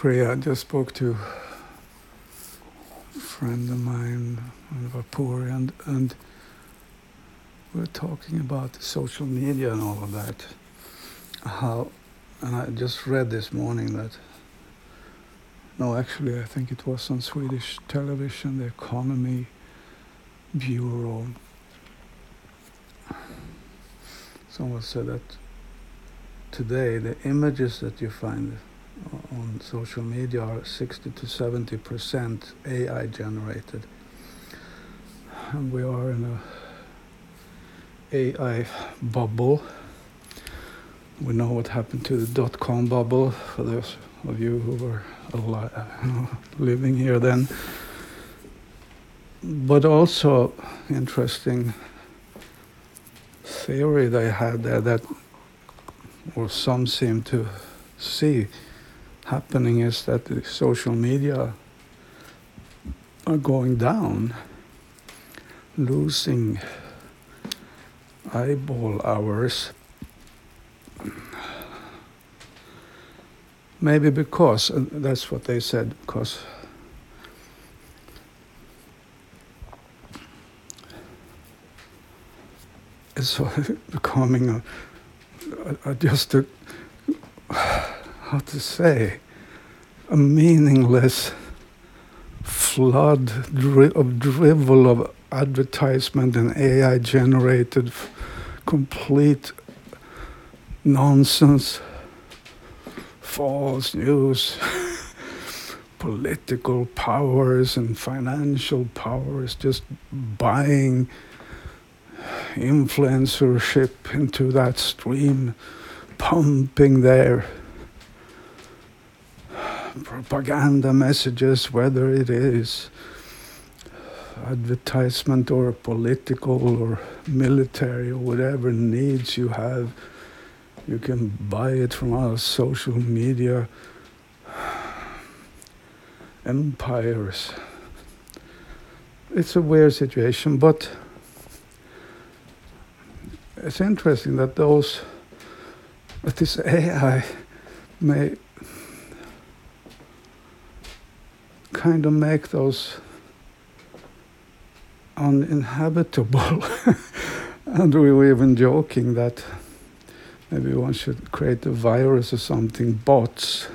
Priya. I just spoke to a friend of mine in Vapur, and we're talking about social media and all of that. And I just read this morning that, no, actually, I think it was on Swedish television, the Economy Bureau. Someone said that today the images that you find on social media are 60 to 70% AI generated. And we are in a AI bubble. We know what happened to the dot-com bubble, for those of you who were living here then. But also interesting theory they had there that, or some seem to see happening, is that the social media are going down, losing eyeball hours. Maybe because, that's what they said, because it's becoming just a, how to say, a meaningless flood of drivel of advertisement and AI generated complete nonsense, false news, political powers and financial powers just buying influencership into that stream, pumping their propaganda messages, whether it is advertisement or political or military or whatever needs you have. You can buy it from our social media empires. It's a weird situation, but it's interesting that this AI may kind of make those uninhabitable. And we were even joking that maybe one should create a virus or something, bots,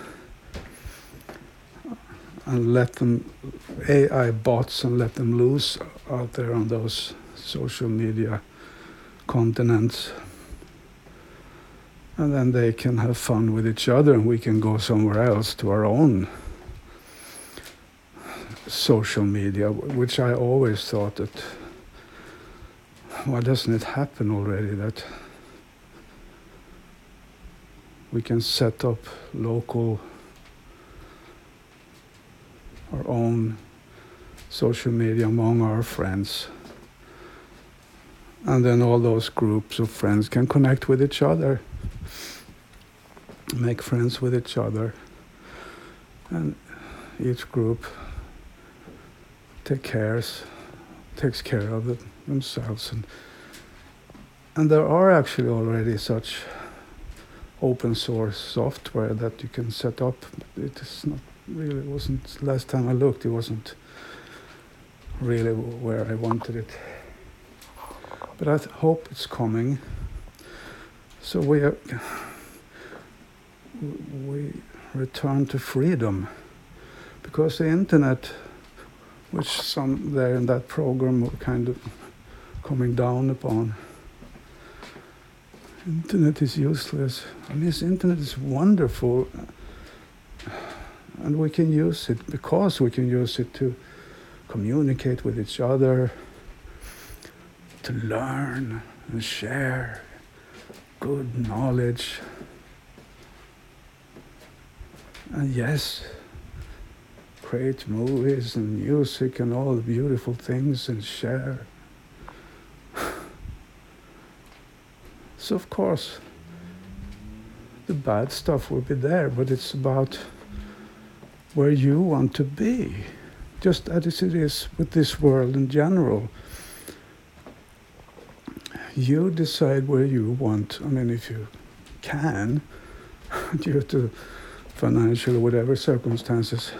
and let them, AI bots, and let them loose out there on those social media continents. And then they can have fun with each other, and we can go somewhere else to our own social media, which I always thought that, why doesn't it happen already that we can set up our own social media among our friends, and then all those groups of friends can connect with each other, make friends with each other, and each group takes care of themselves, and there are actually already such open source software that you can set up. It is not really, wasn't, last time I looked, it wasn't really where I wanted it, but I hope it's coming. So we return to freedom, because the internet, which some there in that program were kind of coming down upon. Internet is useless. I mean, this internet is wonderful, and we can use it because we can use it to communicate with each other, to learn and share good knowledge. And yes, create movies and music and all the beautiful things and share. So of course, the bad stuff will be there, but it's about where you want to be, just as it is with this world in general. You decide where you want, I mean, if you can, due to financial, whatever circumstances,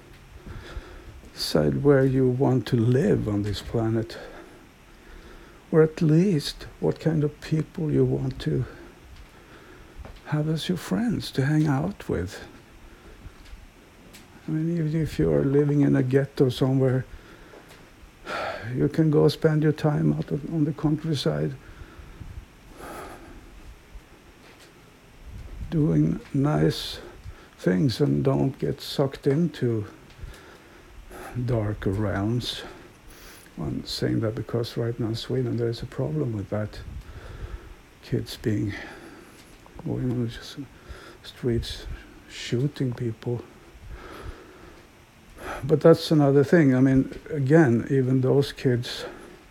decide where you want to live on this planet, or at least what kind of people you want to have as your friends to hang out with. I mean, even if you are living in a ghetto somewhere, you can go spend your time out on the countryside doing nice things and don't get sucked into darker realms. I'm saying that because right now in Sweden there is a problem with that. Kids going on the streets shooting people. But that's another thing. I mean, again, even those kids,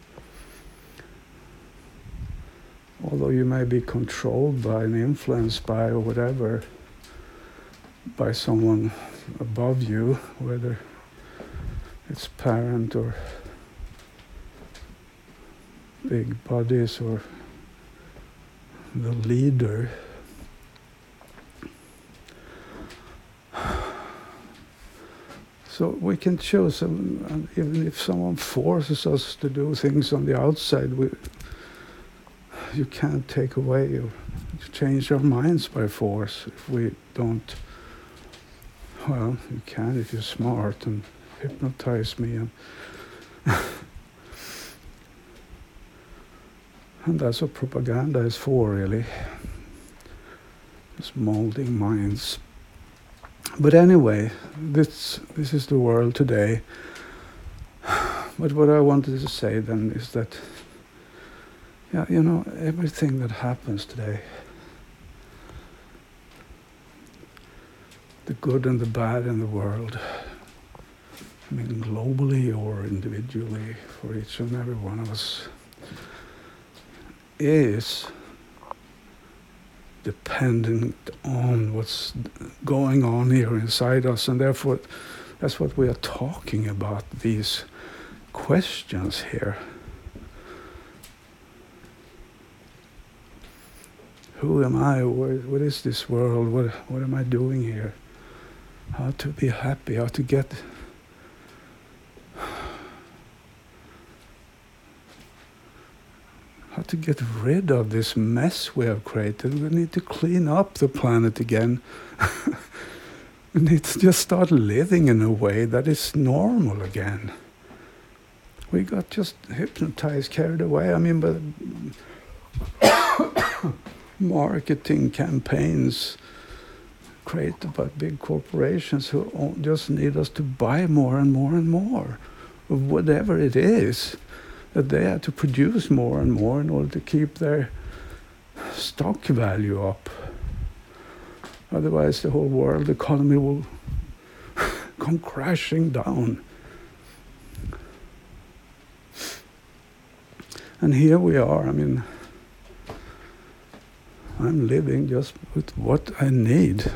although you may be controlled by and influenced by or whatever, by someone above you, whether it's parent or big bodies or the leader, so we can choose, and even if someone forces us to do things on the outside, you can't take away or change our minds by force. If we don't, well, you can if you're smart and hypnotize me, and that's what propaganda is for, really. It's molding minds. But anyway, this is the world today. But what I wanted to say then is that, yeah, you know, everything that happens today, the good and the bad in the world, I mean, globally or individually for each and every one of us, is dependent on what's going on here inside us, and therefore that's what we are talking about, these questions here. Who am I? What is this world? What am I doing here? How to be happy? How to get rid of this mess we have created. We need to clean up the planet again. We need to just start living in a way that is normal again. We got just hypnotized, carried away. I mean, by marketing campaigns created by big corporations who just need us to buy more and more and more of whatever it is, that they have to produce more and more in order to keep their stock value up. Otherwise the whole world economy will come crashing down. And here we are. I mean, I'm living just with what I need.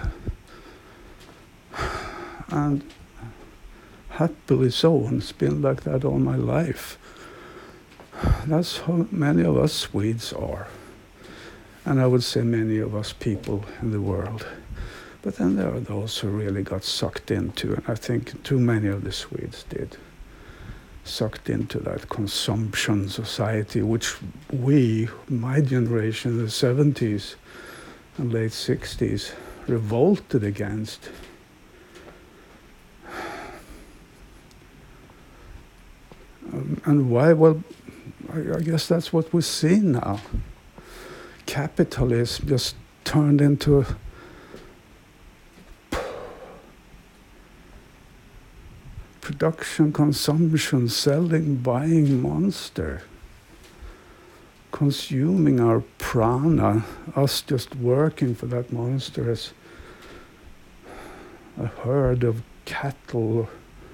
And happily so, and it's been like that all my life. That's how many of us Swedes are. And I would say many of us people in the world. But then there are those who really got sucked into, and I think too many of the Swedes did, sucked into that consumption society, which we, my generation, the 70s and late 60s, revolted against. And why? Well, I guess that's what we see now. Capitalism just turned into a production, consumption, selling, buying monster. Consuming our prana, us just working for that monster as a herd of cattle.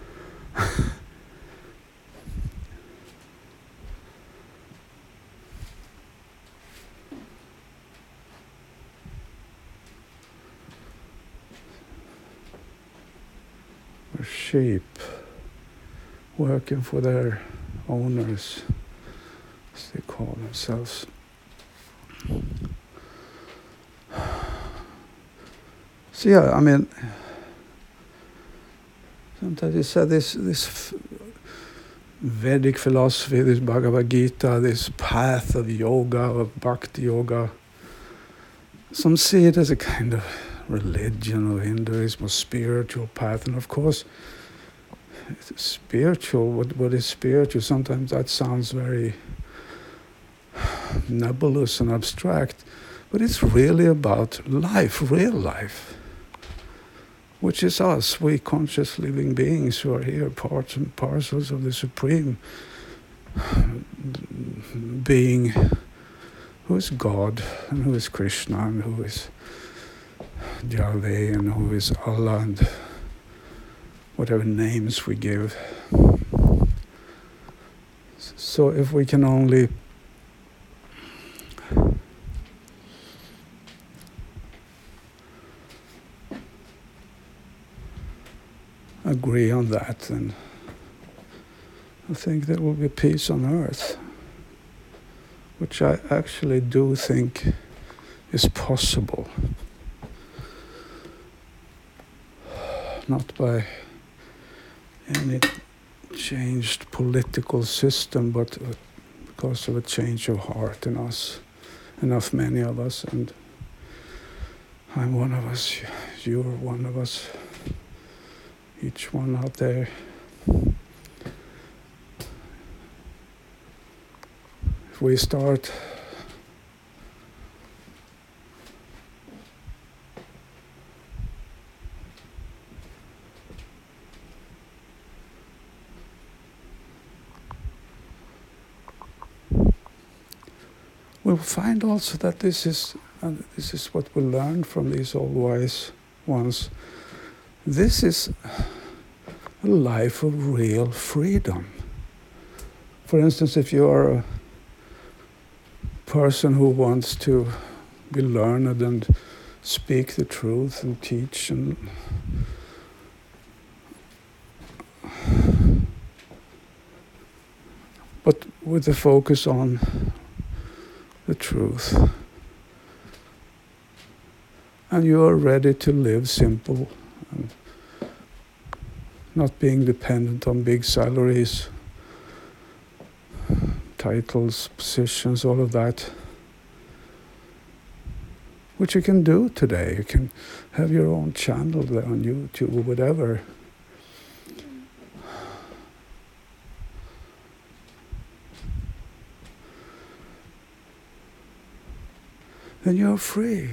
Or sheep working for their owners, as they call themselves. So yeah, I mean, sometimes you said this Vedic philosophy, this Bhagavad Gita, this path of yoga, of bhakti yoga. Some see it as a kind of religion or Hinduism or spiritual path, and of course, it's spiritual. What is spiritual? Sometimes that sounds very nebulous and abstract, but it's really about life, real life, which is us, we conscious living beings who are here, parts and parcels of the Supreme Being, who is God, and who is Krishna, and who is Yahweh, and who is Allah, and whatever names we give. So if we can only agree on that, then I think there will be peace on earth, which I actually do think is possible. Not by any changed political system, but because of a change of heart in us, enough many of us, and I'm one of us, you're one of us, each one out there. If we start we'll find also that this is what we learn from these old wise ones. This is a life of real freedom. For instance, if you are a person who wants to be learned and speak the truth and teach, and but with the focus on the truth, and you are ready to live simple and not being dependent on big salaries, titles, positions, all of that, which you can do today. You can have your own channel there on YouTube or whatever. Then you're free.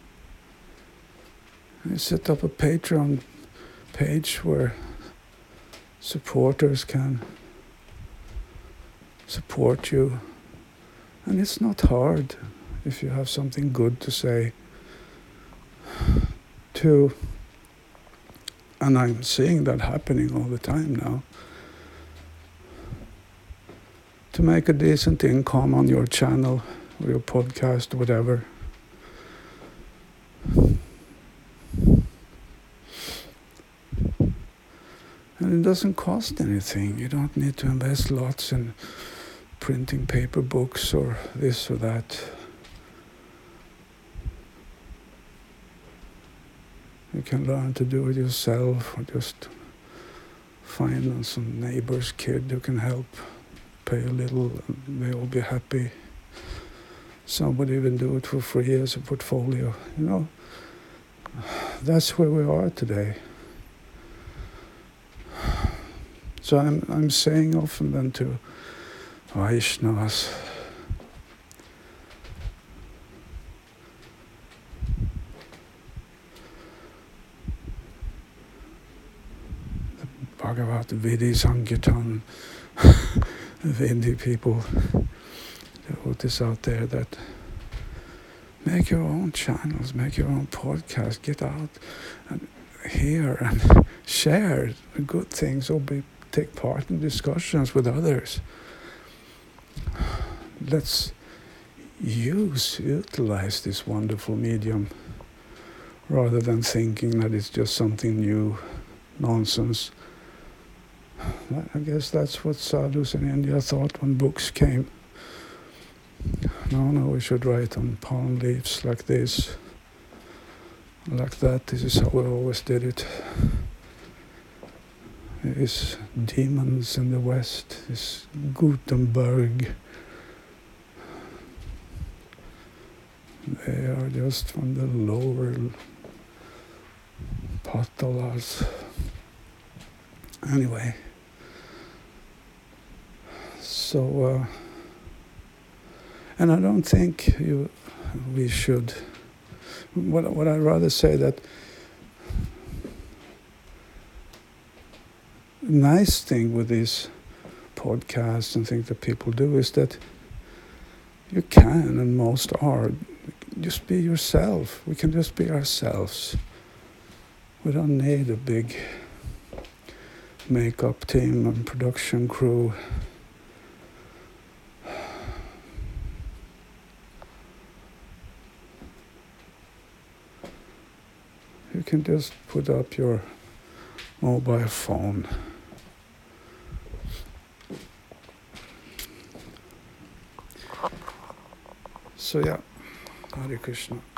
You set up a Patreon page where supporters can support you. And it's not hard if you have something good to say to, and I'm seeing that happening all the time now, to make a decent income on your channel or your podcast, whatever. And it doesn't cost anything. You don't need to invest lots in printing paper books or this or that. You can learn to do it yourself, or just find some neighbor's kid who can help, pay a little, and they'll be happy. Somebody even do it for free as a portfolio. You know, that's where we are today. So I'm saying often then to Vaishnavas, the Bhagavat Vidhi Sankirtan, Vidhi people, devotees out there, that make your own channels, make your own podcast, get out and hear and share good things, or take part in discussions with others. Let's utilize this wonderful medium rather than thinking that it's just something new, nonsense. I guess that's what sadhus in India thought when books came. No, we should write on palm leaves like this. like that. This is how we always did it. Is demons in the West, is Gutenberg. They are just from the lower patalas. Anyway, so and I don't think we should. What I'd rather say that nice thing with these podcasts and things that people do is that you can, and most are, just be yourself. We can just be ourselves. We don't need a big makeup team and production crew. You can just put up your mobile phone. So yeah, Hare Krishna.